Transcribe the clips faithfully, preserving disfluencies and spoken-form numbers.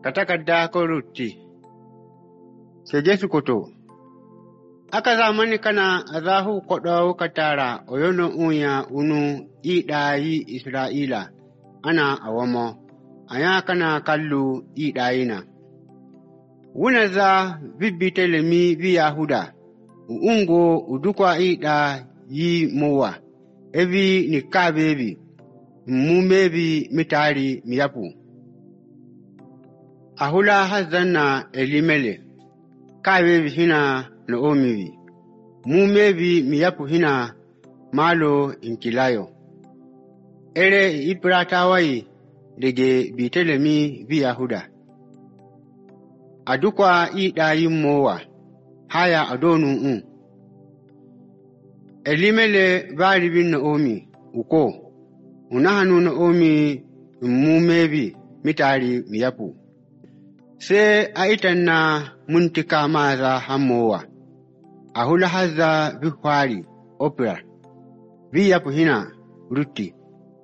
Katakadda ko rutti. Ke Jesu koto. Aka zamani kana azahu kodo katara oyono unya unu idayi Isra'ila ana awamo aya kana kallu idayina. Wuna za bibbite lemi vi Yahuda ungo udukwa ida yi mowa evi ni kabebi mumebi mitari miyapu. Ahula hazana elimele kabebi hina no omivi mumebi miyapu hina malo inkilayo. Ere ipratawayi dege bitelemi vi Yahuda. Adukwa ida yi mowa haya adonu un. Elimele baribin Naomi uko unahanu Naomi mumebi mitari miyapu. Se aitanna muntika maza hamowa. Ahula haza bihwari opera. Viyapu hina ruti.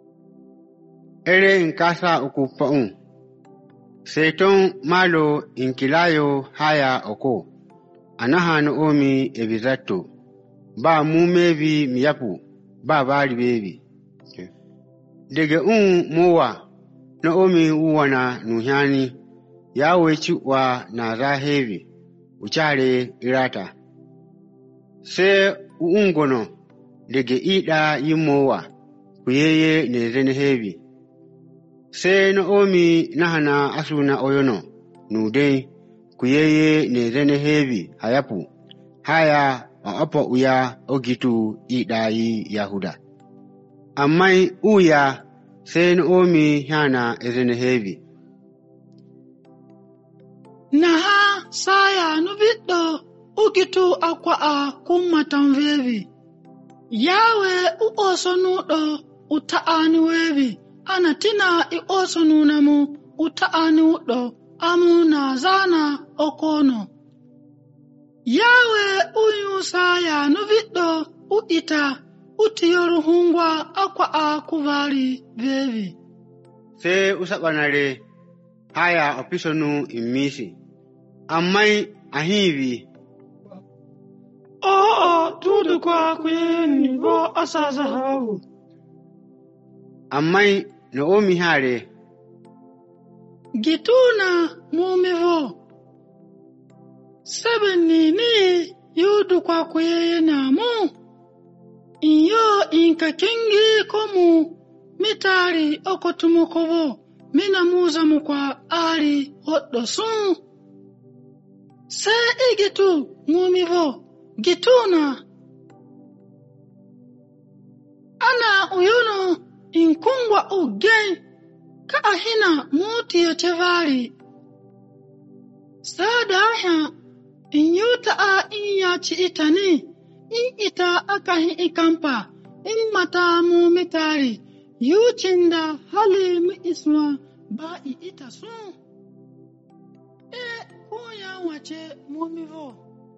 Ere inkasa ukupaun. Seton malo inkilayo haya oko. Anaha Naomi ebizato. Ba mumebi miyapu. Ba bari bebi. Okay. Dege un mowa. Naomi uwana nuhyani. Yawe chiwa na zahevi. Uchare irata. Se uungono. Dege ida yimowa. Kuyeye nezene hevi. Se Naomi nahana asuna oyono. Nudei. Kuyeye nezene hevi. Hayapu. Haya apo uya ogitu idayi Yahuda. Amai uya se Naomi hana ezene hevi. Naha saya nubiddo ugitu akwa a kummatan vevi. Yawe u osonudo utaani wevi. Ana tina i osonunamu utaani udo amu na zana okono. Yawe uyu saya nubiddo uita utiyoru hungwa akwa a kuvari vevi. Se usabanare haya opisonu imisi. Amai ahivi. Oo tudu kwa kuyeni bo asaza hawu. Amai Naomi hare. Gituna mumivo. Sabani ni yudu kwa kuyena mu. Iyo inka kingi komu mitari okotumukobo. Mina muza mukwa ari hoddo sun. Se igitu mumivo. Gituna. Ana uyono inkungwa ugen. Ka ahina muti ya tevari. Sada aha inyuta a inyachi itani. In ita akahi ikampa. In mata mu mitari. Yuchinda hali mi isma ba i ita sun. E kuya wache mumivo.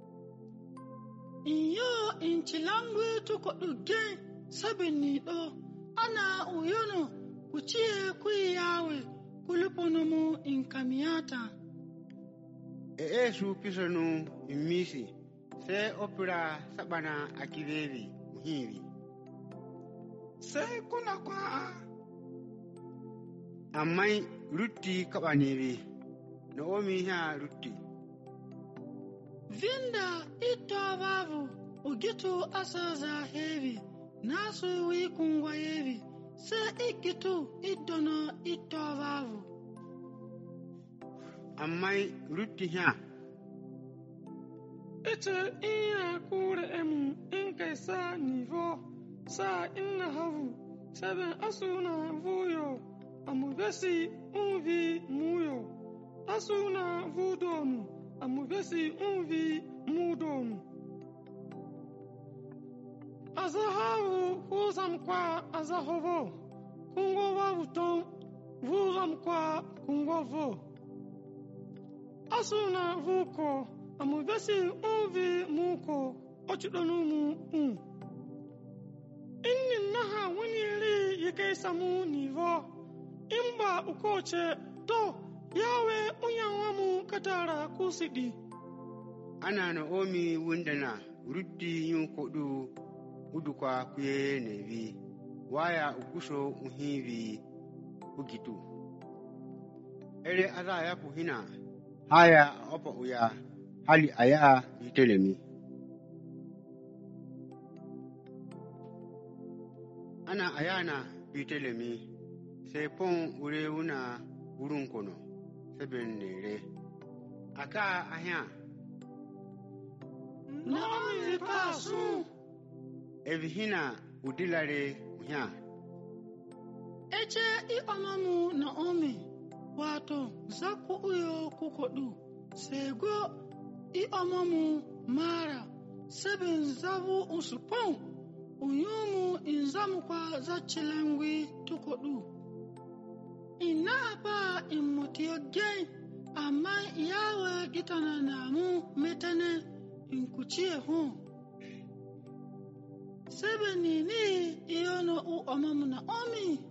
Iyo inchilangwe tuko ugen sabini do. Ana uyono kuchie kuyawe kulipono mu inkamiata. Ee su pisonu imisi. Se opera sabana akivevi muhivi. Se kuna kwa. Amai rutti kabanevi. Naomi ha rutti. Vinda ito babu ugitu asaza hevi. Nasu wikungwa hevi. Se ikitu idono ito babu. Amai rutti ha. Ite iya kure emu inke sa nivo. Sa inna havu. Seben asuna vuyo. Amubesi unvi muyo. Asuna vudonu. Amubesi unvi mudonu. Azahavu huzam kwa azahovo. Kungo wavuton vuzam kwa kungovo. Asuna vuko. Amubesi unvi muko. Ochidonu mu un. Inni naha wani ri yake samu nivo. Imba ukoche to yawe unyanwamu katara kusidi. Ana Naomi wundana ruddi yin kodu udukwa kuye nevi waya ukusho uhivi ugitu. Ere aza ya kuhina haya opa uya hali aya itelemi. Ana ayana bitelemi sepon ure una urun kono seben nere aka ahya Naomi pasu evihina udilare uhya eche i omamu Naomi wato zaku uyo kukodu sego i omamu mara seben zabu usupon uyumu inzamu kwa zachilengwi tukodu ina ba imutiyogei amma yawe gitana namu metane inkuchie hu sebe nini iyono u omamu Naomi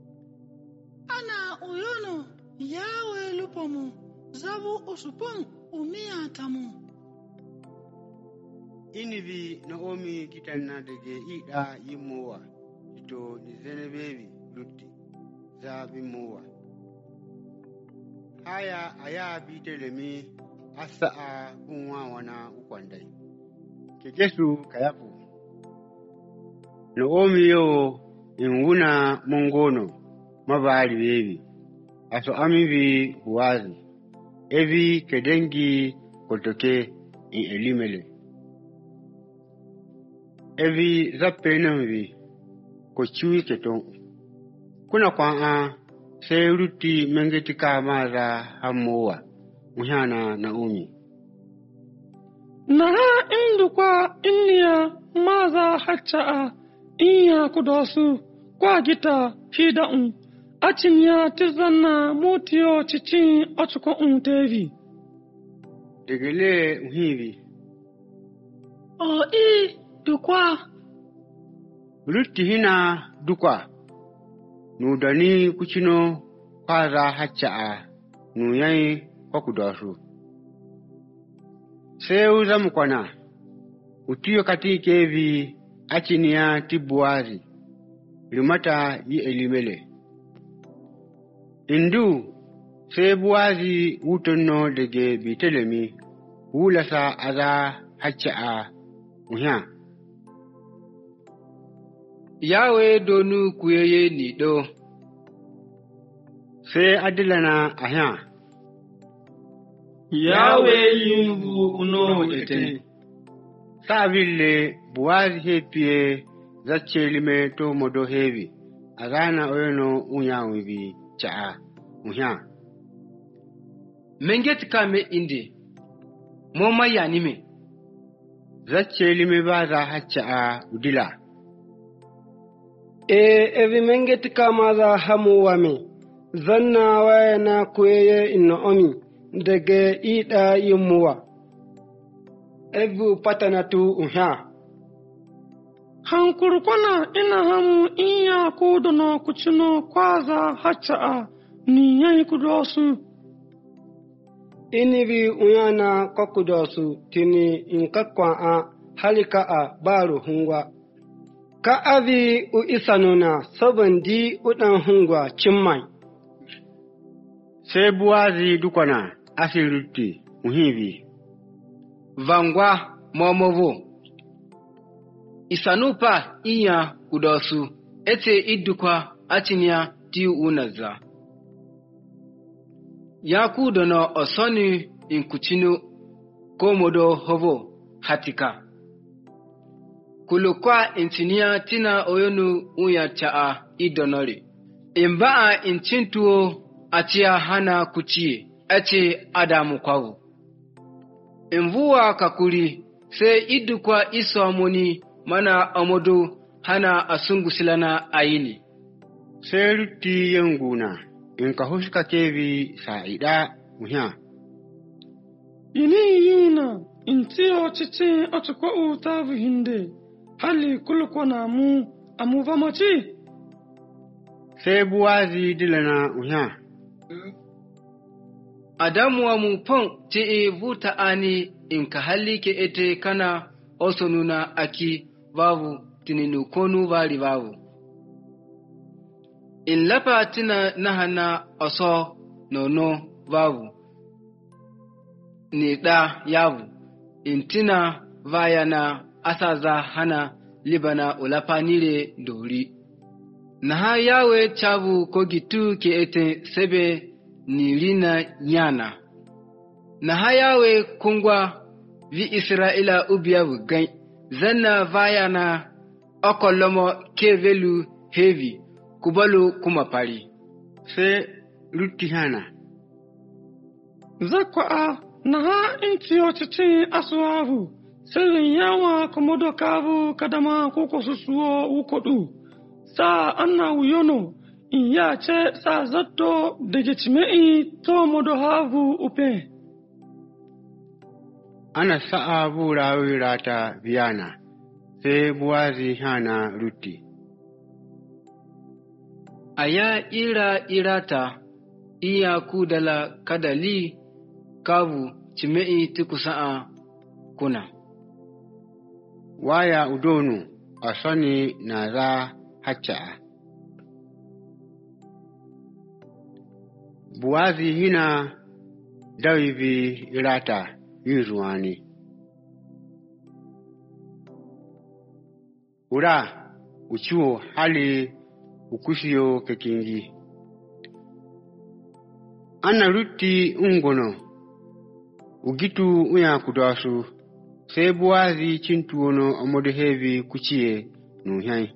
ana uyono yawe lupomu zabu usupon umia tamu inibi Naomi kitanna dege ida yimowa ito nizenebebi lutti zabi mowa haya aya bitelemi asaa kunwa wana ukwandai kekesu kayaku Naomi yo inwuna mongono mabali bebi aso amibi wazi evi kedengi kotoke in elimele evi zappenambi ko chui keton kuna kwa a sai ruti mengetika maza hamowa muhana Naomi na indukwa inniya maza hacca iya kudosu kwa gita hida'un acinya tizanna mutiyo cici acuko untevi degele uhibi o i dukwa ruti hina dukwa nudani kuchino kwaza hacca nuyai kwa kudosu seu zamukwana utiyo katike evi achiniya tibuwazi limata yi elimele indu sai buwazi wutonno dege bitelemi wulasa aza hacca muhya yawe donu kuyeye ni do sai adilana ahya yawe yimbu uno ete Saville buwazi hepie zache lime to modo hevi azana oyeno unyawibi cha muhya menget kame inde moma yanime zache lime baza hacha udila e evi menget kama za hamu wame zanna wayana kuyeye Naomi dege ida yimuwa evu patanatu unha hankurkwana ina hamu iya kudono kuchino kwaza hacca ni yai kudosu inibi uyana kokudosu tini inkakwa a halika a baru hungwa ka avi u isanuna sabandi udan hungwa chimmai sai buwazi dukwana asiruti muhibi vangwa momovo isanupa iya kudosu ete idukwa achinya ti unaza ya kudono osoni inkuchinu komodo hovo hatika kulukwa intinia tina oyonu uya chaa idonori imbaa inchintuo atia hana kuchie ete adamu kwawo Mvua kakuri se idukwa iso amoni mana amodo hana asungusilana aini. sai ruti yanguna inka huska kevi sa'ida muhya ini yuna intiyo cici acuko utavu hinde hali kulkwana mu amuva maci sai buwazi dilana muhya Adamuwa mu pon te e vuta ani in ka halli ke ete kana osonuna aki vavu tininu konu vari vavu. In lapa tina nahana oso nono vavu. Ni da yavu. In tina vayana asaza hana libana ulapa nire dori. Naha yawe chavu kogitu ke ete sebe nirina nyana. Naha yawe kungwa vi Israela ubiyavu gai. Zanna vayana okolomo kevelu hevi kubalu kumapari. Se rutti hana. Zakwa a naha inti ochichi asuavu. Sirrin yawa komodo kavu kadama koko susuo ukodu. Sa anna uyono in ya ce sa zatto daga cimei to modo havu upe. Ana sa'a bura wirata biyana, sai buwazi hana rutti. Aya ira irata iya kudala kadali kavu cimei tikusa'a kuna. Waya udonu a sani na za hacca. Buwazi hina dawibi irata yuzuwani. Ura uchuo hali ukusio kekingi. Ana rutti ungono. Ugitu uya kudasu. Se buwazi chintuono amode hevi kuchie nuhyai.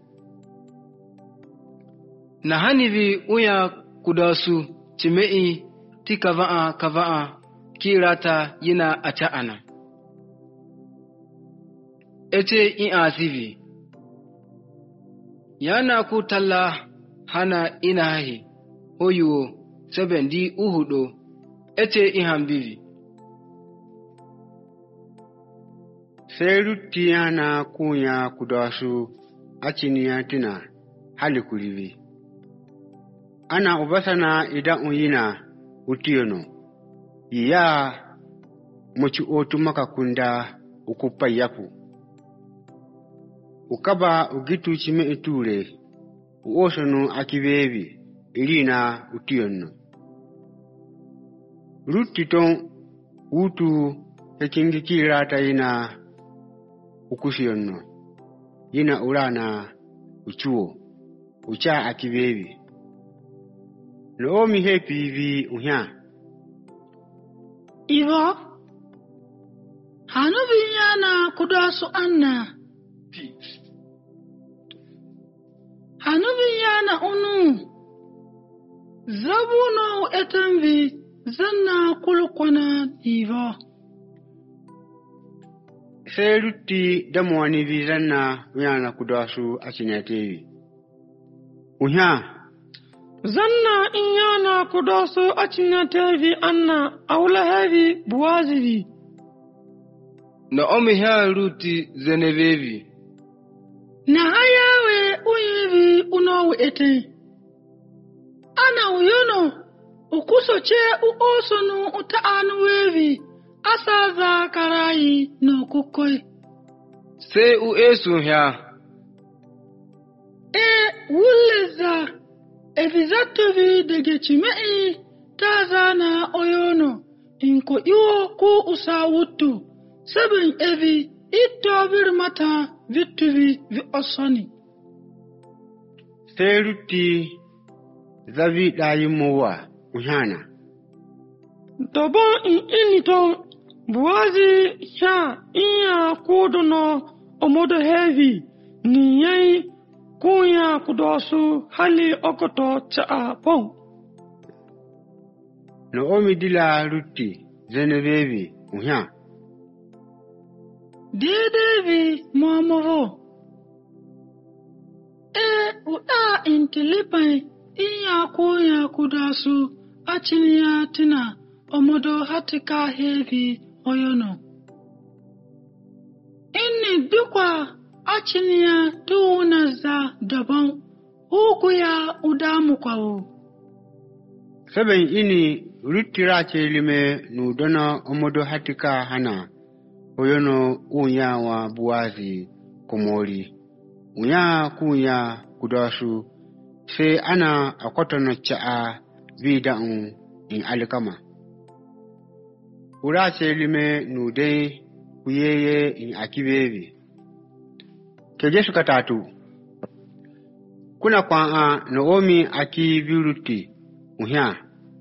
Na hanivi uya kudasu cimei ti kava'a kava'a kirata yina ata'ana. Ete in azivi. Yana kutalla hana inahi hoyuo sebendi uhudo ete ihambivi. Serutti yana kunya kudasu achiniya tina hali kurivi. Ana ubasana idan uyina utiyono. Iya mochi otu makakunda ukupa yapu. Ukaba ugitu chime iture. Uosono akibebi ilina utiyono. Rutiton utu hekingi rata ina ukusiyono. Yina urana uchuo. Ucha akibebi. Naomi hepi vi uhya. Ivo, hanu vinyana kudasu anna. Hanu vinyana unu. Zabuno etanvi zanna kulukwana Ivo. Serutti damwani vi zanna vinyana kudasu achinetevi. Uhya. Zanna inyana kudasu achinetevi anna awla hevi buwazivi. Na omi ha ruti zenevevi. Na hayawe uyivi unowu ete. Ana uyono ukusoche uosonu utaanu wevi asaza karayi no kukoi. Se u esu ha. E wuleza evizatovi dege chimei tazana oyono inko iwo ku usawutu seben evi ito virmata vituvi vi osoni. Serutti zavi dayi mowa uhyana. Dobon in inito buwazi ya iya kudono omodo hevi ni yai kunya kudosu hali okoto cha pon. Naomi dila rutti zenevevi uhya. Dedevi momovo. E uda intilipai iya kunya kudasu achiniya tina omodo hatika hevi oyono. Inni dukwa achiniya tuunaza daban ugu ya udamu kwawo. Seben ini rutira ce lime nudona omodo hatika hana oyono unya wa buwazi komori. Unya kunya kudasu se ana akotono cha'a vida'un in alikama. Ura ce lime nude kuyeye in akibebi. Keje suka tatu. Kuna kwa Naomi aki viruti uhya.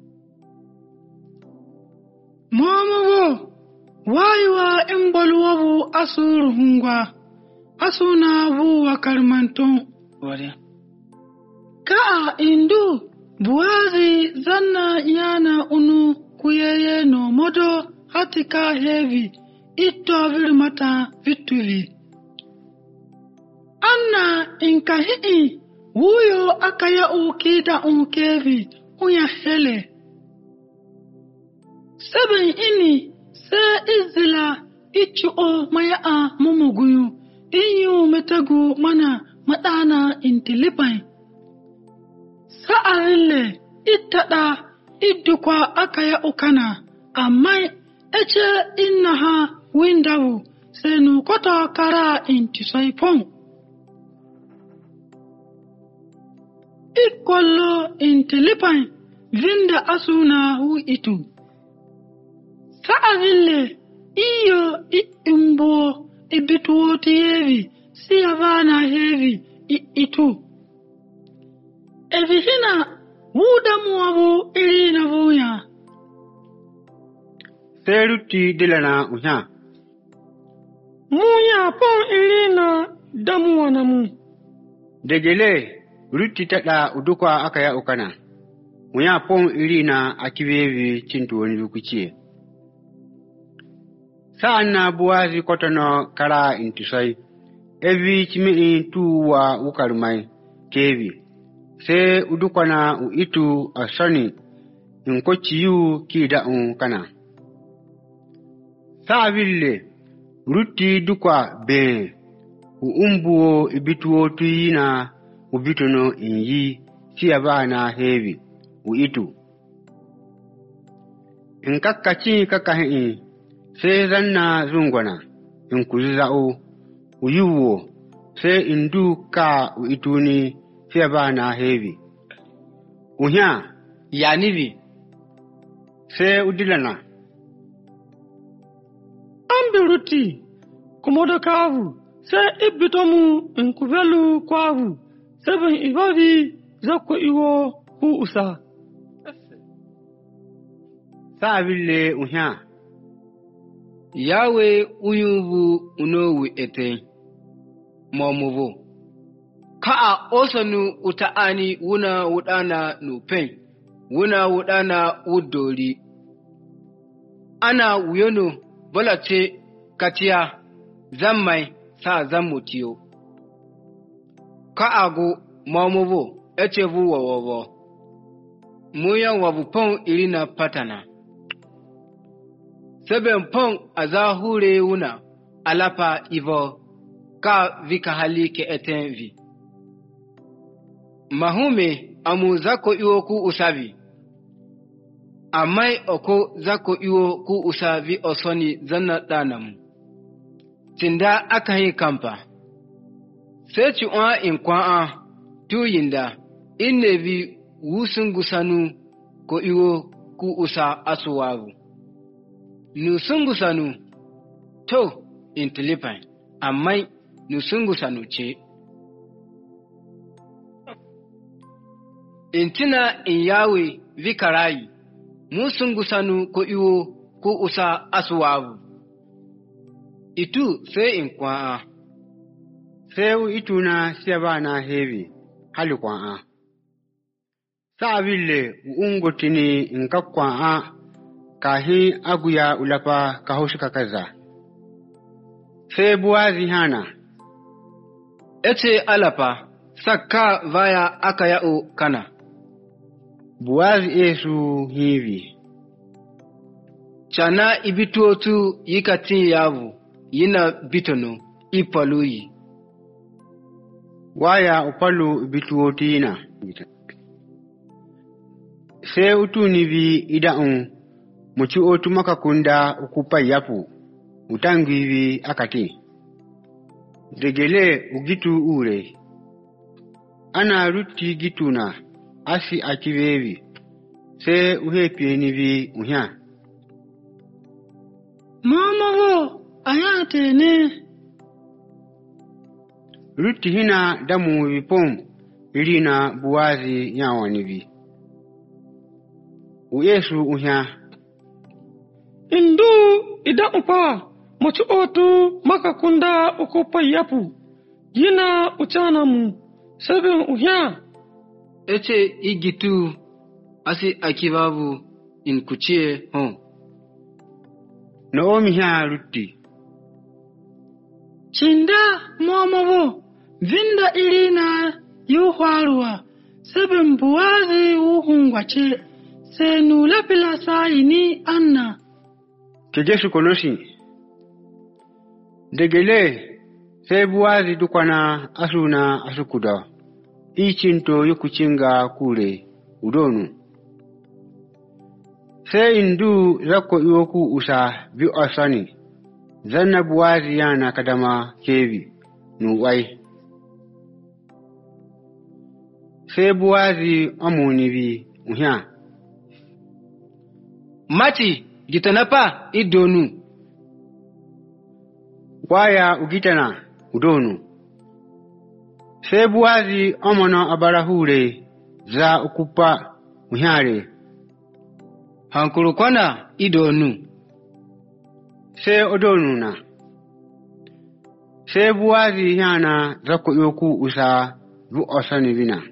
Mamawo, waiwa emboluwabu asuru hungwa, asuna wuwa karmanton wari. Kaa indu, buwazi zanna yana unu kuyeye no modo hatika hevi, ito virmata vituvi. Anna inkahi'i, wuyo akaya ukida unkevi, unya hele. Seben ini se izila ichuo maya a mumuguyu inyu metagu mana madana intilipai. Sa'arille itada idukwa akaya ukana amai eche innaha windawu senu kota kara intisaipon. Ikolo intilipai vinda asuna hu itu. Sa'aville iyo imbo ibituoti hevi siyavana hevi itu. Evihina wuda muwabu irina vuya. Seruti dilana unya. Muya pon irina damuwa na mu. Degele ruti tada udukwa akaya ukana. Unya pon irina akibebi chintuoni lukuchie. Sa'an na buwazi kotono kara intisai, evi chimi tuwa ukarumai kevi. Se udukwana u itu asani inkochi yu kida unkana. Sa'a vile ruti dukwa be u umbuo ibituo tuyina ubitono inyi siyabana hevi u itu. Inkakachi kakahi se zanna zungwana in kuziza'u uyuwo se indu ka u ituni fiye ba na hevi. Uhya yanibi se udilana. Ambiruti komodo kavu se ibitomu in kuvelu kwavu seben ibavi zako iwo hu usa. Sa'aville uhya. Yawe uyubu unowu ete momuvo. Kaa osanu utaani wuna wudana nupen, wuna wudana wudori. Ana wuyono bolace katia zammai sa zammutiyo. Kaa go momuvo echevu wawawo. Muya wavupon irina patana. Seben pon azahure wuna alapa ivo ka vika halike etenvi. Mahume amu zako iwo ku usavi. Amai oko zako iwo ku usavi osoni zanna danamu. Tinda akahi kampa. Sechi oa inkwaa tu yinda innevi wusungusanu ko iwo ku usa asuwavu. Nusungusanu to intilipai amai nusungusanu ce. Intina in yawe vikarayi musungusanu ko iwo ko usa asuwavu. Itu sai in kwaa. Sai ituna siyabana hevi hali kwaa. Sa'aville ungotini inka kwaa kahi aguya ulapa kahoshika kaza. Se buwazi hana. Ete alapa saka vaya akayao kana. Buwazi esu hivi. Chana ibituotu yikati yavu yina bitono ipaluyi. Waya upalu ibituotu yina. sai utuni bi ida'un muci otu maka kunda ukupa yapu utangi bi akati degele ugitu ure ana ruti gituna asi akivevi sai uhepi ni bi uhya mama wo ayate ne ruti hina damu vipom irina buwazi nyawani bi uyesu uhya indu ida upa muci otu maka kunda ukupa yapu yina uchanamu sabin uhya ece igitu asi akibabu in kuchie hon Naomi ha rutti cinda mama wo vinda irina yuhwaruwa sabin buwazi uhungwace sai nula pilasa ini anna kejesu konosi degele sai buwazi dukwana asuna asukuda ichinto yukuchinga kule udonu sai indu zako iwoku usa bi osani zanna buwazi yana kadama kevi nuwai sai buwazi amuni bi uhya mati gitanapa idonu waya ugitana udonu sai buwazi omono abarahure za ukupa uhyare hankuru kwana idonu sai odonu na sai buwazi yana zako yoku usa bu osani bina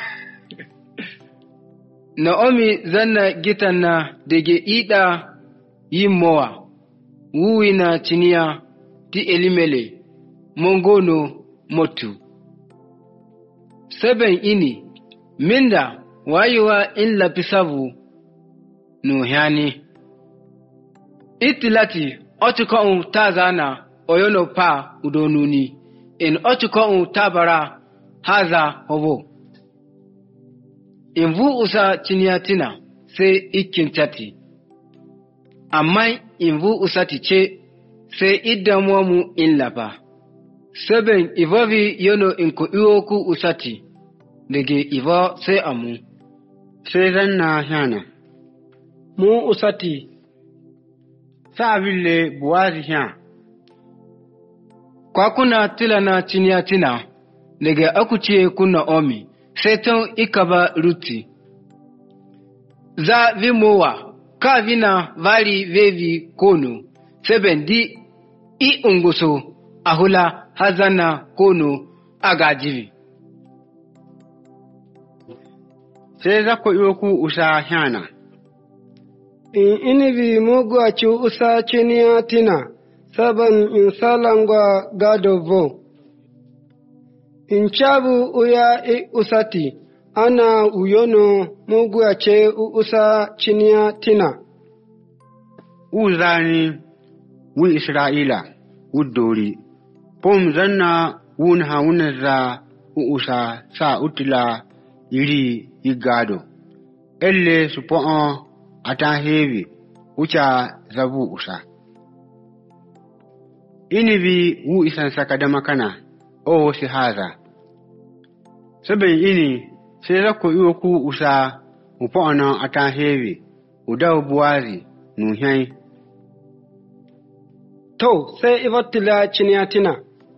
Naomi zanna gitanna dege ida yimowa wuwina chiniya ti elimele mongono motu seben ini minda wayiwa in lapisavu nuhyani itilati otukon tazana oyono pa udonuni in otukon tabara haza hobo in vu usa chiniyatina sai ikin tati amma in vu usa tice sai idamuwa mu in laba seben ivovi yono in ko iwoku usati dege ivo sai amu sai zanna hana mu usati sabille buwazi hya kwa kuna tilana chiniyatina dege akuce kuna omi sai ton ikaba ruti za vimowa ka vina vari vevi kono seben di i unguso ahula hazana kono agajivi sai zako iwoku usa hana in inibi mugu aci usa ciniya tina saban in salangwa gadovo in chabu uya i usati ana uyono mugu ace usa ciniya tina uzani wu Isra'ila wuddori pom zanna wun hawuna za usa sa utila iri igado elle supo'on ata hevi ucha zabu usa inibi wu isan sakadama kana o si haza saben ini sai zako iwoku usa upo'on ata hevi udaw buwazi nuhyai to sai ivatila ciniyatina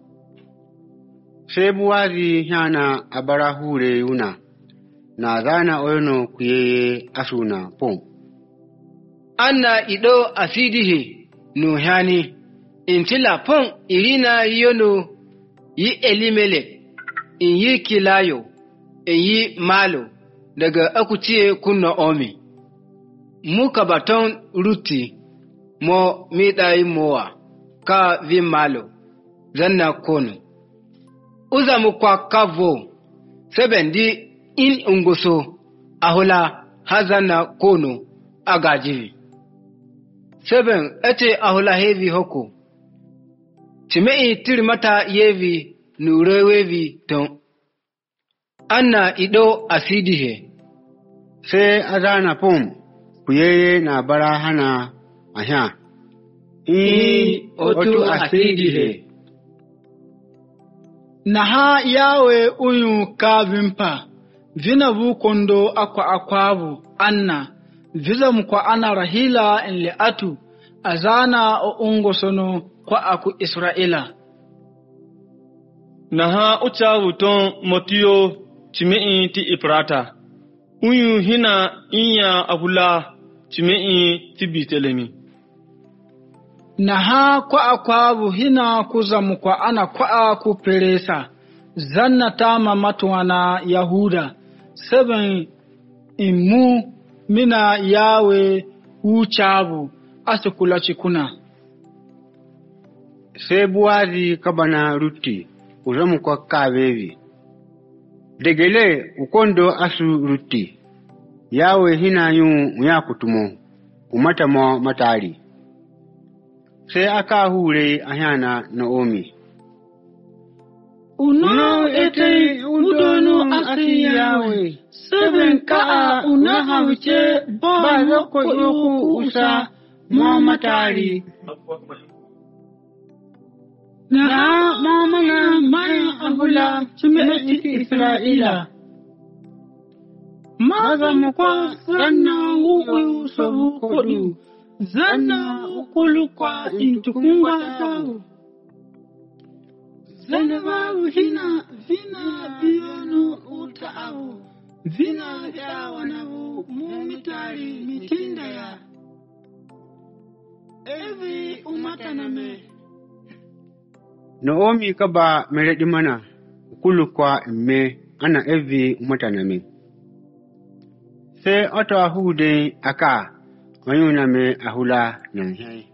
sai buwazi hana abara hure yuna na zana oyono kuyeye asuna pom anna ido asidihe nuhani intila pon irina yono yi elimele in yi kilayo in yi malo daga akuciye kunna omi muka baton ruti mo miɗayi mowa ka vi malo zanna kono uza mu kwa kavo seben di in unguso ahula hazana kono agajivi seben ete ahula hevi hoko chimei tirimata yevi nurewevi ton anna ido asidihe sai a zana fom kuyeye na bara hana a sha. I otu asidi he. Na ha yawe uyu kavimpa, vina vu kondo akwa akwavu, anna, viza mkwa ana rahila en leatu, azana o ungo sono kwa aku Israela. Na ha uchawu ton motiyo chimei ti iprata. Uyu hina inya ahula chimei ti bitelemi. Na ha kwa akwavu hina kuza mkwa ana kwa aku peresa. Zanna tama matwana Yahuda. Seven imu mina yawe uchavu asukula chikuna. Sai Buwazi kabana ruti uzamu kwa kavevi. Degele ukondo asu ruti. Yawe hina yung uyakutumo umata mo matari. Sai aka hure ahana Naomi. Uno ete udono asi yawe. Seven kaa unaha wiche ba loko yoku usa mo matari. Na mama na maya ahula chimeti Israela. Maza mkwa zanna uwe usavu kodu. Zanna ukulu kwa intukungwa tau. Zanna wawu hina vina biyonu utau. Vina dawa navu mumitari mitinda ya. Evi umataname. Naomi kaba meredi mana ukulu kwa mme ana evi umataname. Se oto ahude aka mayuna me ahula nanhai.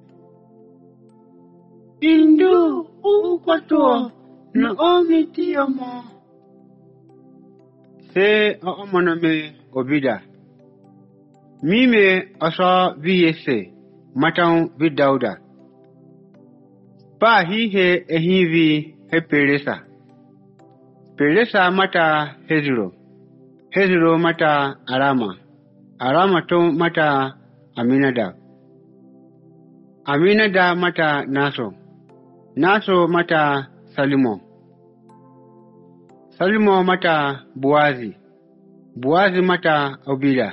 Indu ukwato Naomi tiyomo. Se omono me obida. Mime oso viyese matang vidauda. Pa hihe ehivi he Peresa. Peresa mata Hezro. Hezro mata Arama. Arama to mata Aminadab. Aminadab mata Naso. Naso mata Salimo. Salimo mata Buwazi. Buwazi mata Obida.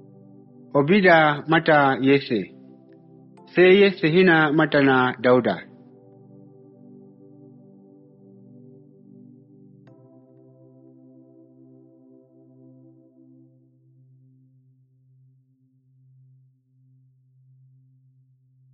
Obida mata Yese. Sai Yese hina mata na Dauda.